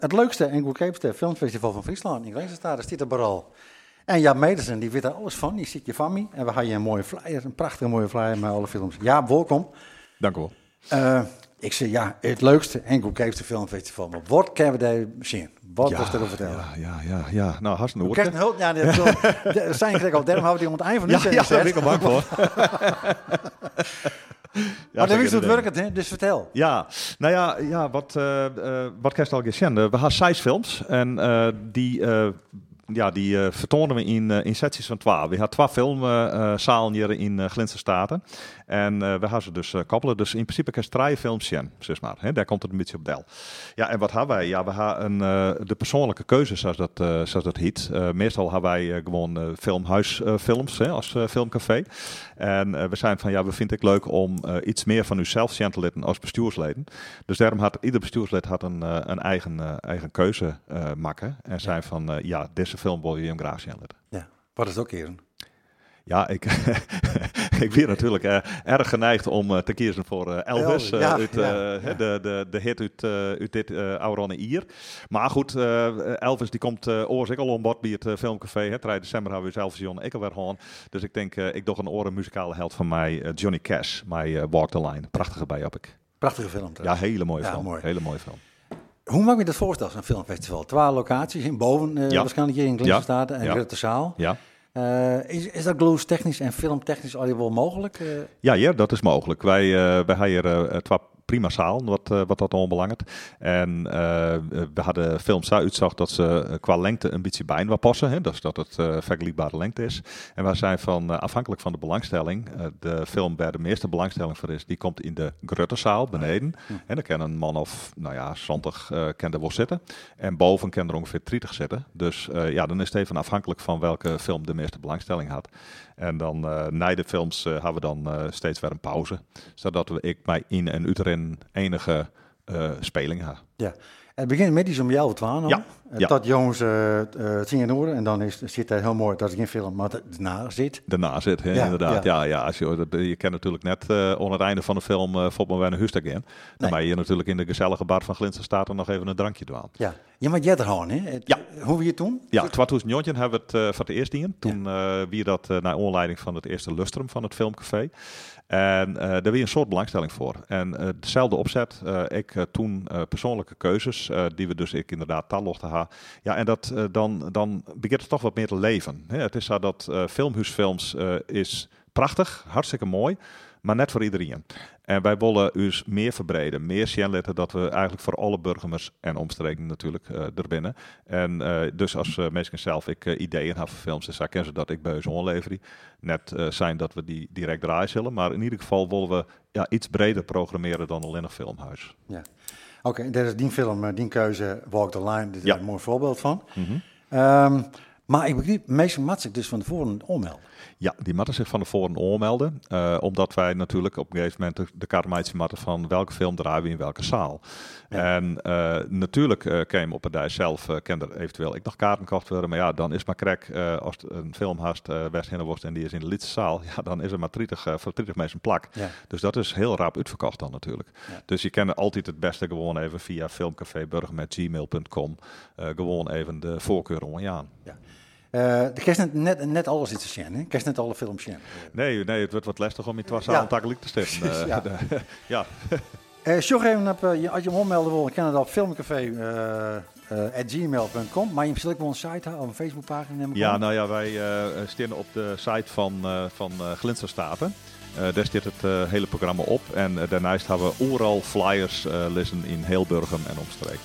het leukste en goedkoopste filmfestival van Friesland in Grenzenstaat. Daar zit er vooral. En Jaap Medersen, die weet er alles van. Die zit je van me. En we hebben een mooie flyer, een prachtige mooie flyer met alle films. Jaap, welkom. Dank u wel. Ik zeg ja, het leukste en goedkoopste filmfestival. Maar wat kunnen we daar zien? Wat was er te vertellen? Ja. Nou, hartstikke goed. Krijg een hulp? Ja, dat zijn ik al. Daarom houden die om het eind van Ja, daar ben ik al bang voor. Maar dan wist het werken, hè? Dus vertel. Ja, nou ja, wat kerst al gezien? We hebben 6 films en die vertonen we in secties van 12. We hebben 2 filmzalen hier in Glinse Staten. En we hebben ze dus koppelen. Dus in principe kan je 3 films zien, zeg maar. Hè? Daar komt het een beetje op del. Ja, en wat hebben wij? Ja, we hebben de persoonlijke keuzes, zoals dat heet. Meestal hebben wij gewoon filmhuisfilms als filmcafé. En we zijn van, ja, we vinden het leuk om iets meer van uzelf te laten als bestuursleden. Dus daarom had ieder bestuurslid een eigen keuze maken. En zijn van, ja, deze film wil je hem graag zien laten. Ja, wat is het ook, Keren? Ja, ik ben natuurlijk erg geneigd om te kiezen voor Elvis. De hit uit dit oude hier. Maar goed, Elvis die komt oorzaak al om bod bij het filmcafé. 3 december hebben we zelf John ik alweer gaan. Dus ik denk, ik doe een oren muzikale held van mij, Johnny Cash. My Walk the Line. Prachtige bij heb ik. Prachtige film trouwens. Ja, hele mooie ja, film. Mooi. Hele mooie film. Hoe maak je dat voorstellen, zo'n filmfestival? 12 locaties in boven, waarschijnlijk hier in Glinse Staten en grote zaal. Ja. Is dat geluidstechnisch en filmtechnisch al wel mogelijk? Ja, dat is mogelijk. Wij hebben hier 2 prima zaal, wat dat onbelangrijk. En we hadden films zo uitzag dat ze qua lengte een beetje bijna passen. Hè? Dus dat het vergelijkbare lengte is. En wij zijn afhankelijk van de belangstelling. De film waar de meeste belangstelling voor is, die komt in de Grutterzaal beneden. En daar kan een man of, 20 kan er wel zitten. En boven kan er ongeveer 30 zitten. Dus dan is het even afhankelijk van welke film de meeste belangstelling had. En dan na de films hebben we dan steeds weer een pauze. Zodat ik mij in en uit enige speling heb. Ja, het begint met iets om jou te aan. Ja. Tot jongens 10 uur en dan zit hij heel mooi, dat is geen film, maar daarna zit. Daarna zit, inderdaad. Ja. Als je kent natuurlijk net onder het einde van de film volgens mij weer een huis again. Dan ben je natuurlijk in de gezellige bar van Glinse Staten nog even een drankje doen. Ja, je moet jij er gaan, hè? Hoe wil je toen? Ja, 2019 hebben we het voor het eerst in. Toen wie dat naar aanleiding van het eerste lustrum van het filmcafé. En daar weer een soort belangstelling voor. En dezelfde opzet. Ik toen persoonlijke keuzes, die we dus ik inderdaad tallochten ha. Ja, en dat dan begint het toch wat meer te leven. Het is zo dat filmhuisfilms is prachtig, hartstikke mooi, maar net voor iedereen. En wij willen dus meer verbreden, meer zien dat we eigenlijk voor alle burgers en omstreken natuurlijk erbinnen. En dus als mensen zelf ideeën hebben voor films, dan kennen ze dat ik bij hun aanlever. Net zijn dat we die direct draaien zullen, maar in ieder geval willen we iets breder programmeren dan alleen een filmhuis. Ja. Oké, dat is die film, die keuze, Walk the Line, dit is een mooi voorbeeld van. Mm-hmm. Maar ik begreep, meestal moet zich dus van tevoren ommelden. Ja, die moeten zich van tevoren ommelden. Omdat wij natuurlijk op een gegeven moment de karmaatje matten van welke film draaien we in welke zaal. Ja. En natuurlijk kan op het zelf kan er eventueel ik nog kaarten kocht worden. Maar ja, dan is maar krek als een film haast West-Hinderworst en die is in de Lidse zaal. Ja, dan is er maar 30 mensen plak. Ja. Dus dat is heel rap uitverkocht dan natuurlijk. Ja. Dus je kan altijd het beste gewoon even via filmcafeburger@gmail.com gewoon even de voorkeur onderaan. Ja. De kerst net alles iets te zien, hè? Kerst net alle films zien. Nee, het wordt wat lastig om in 2 zalen takkelijk te stemmen. Ja. Zorg even op, als je hem ommelden wil, kan het op filmcafé@gmail.com. Maar je moet ook wel een site hebben of een Facebookpagina. Ja, nou ja, wij staan op de site van Glinse Staten. Daar staat het hele programma op. En daarnaast hebben we overal flyers liggen in heel Burgum en omstreken.